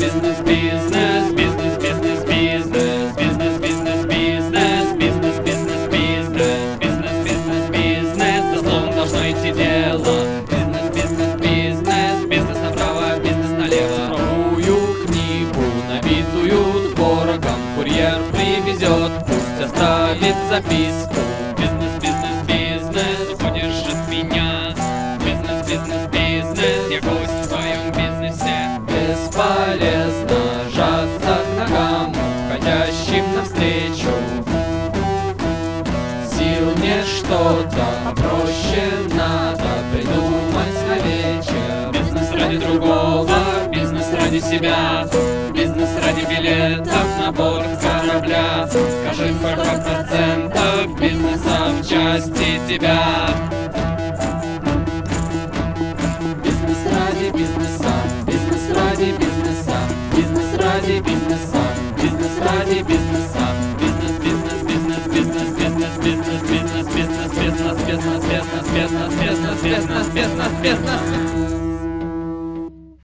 Бизнес, бизнес, бизнес, бизнес, бизнес, бизнес, бизнес, бизнес, бизнес, бизнес, бизнес, бизнес, бизнес, бизнес, за словом должно идти дело. Бизнес, бизнес, бизнес, бизнес направо, бизнес налево. Цифровую книгу, набитую творогом, курьер привезет, пусть оставит записку. Бизнес, бизнес, бизнес, уходишь от меня. Бизнес, бизнес, бизнес, я гость в твоем бизнесе. Бесполезно жаться к ногам, ходящим навстречу. Сил нет, что-то проще надо придумать на вечер. Бизнес ради другого, бизнес ради себя, бизнес ради билетов на борт корабля. Скажи, сколько процентов бизнеса в части тебя? Бизнес ради бизнеса, бизнес ради бизнеса, бизнес ради бизнеса, бизнес ради бизнеса, бизнес, бизнес, бизнес, бизнес, бизнес, бизнес, бизнес, бизнес, бизнес, бизнес, бизнес, бизнес, бизнес, бизнес, бизнес, бизнес.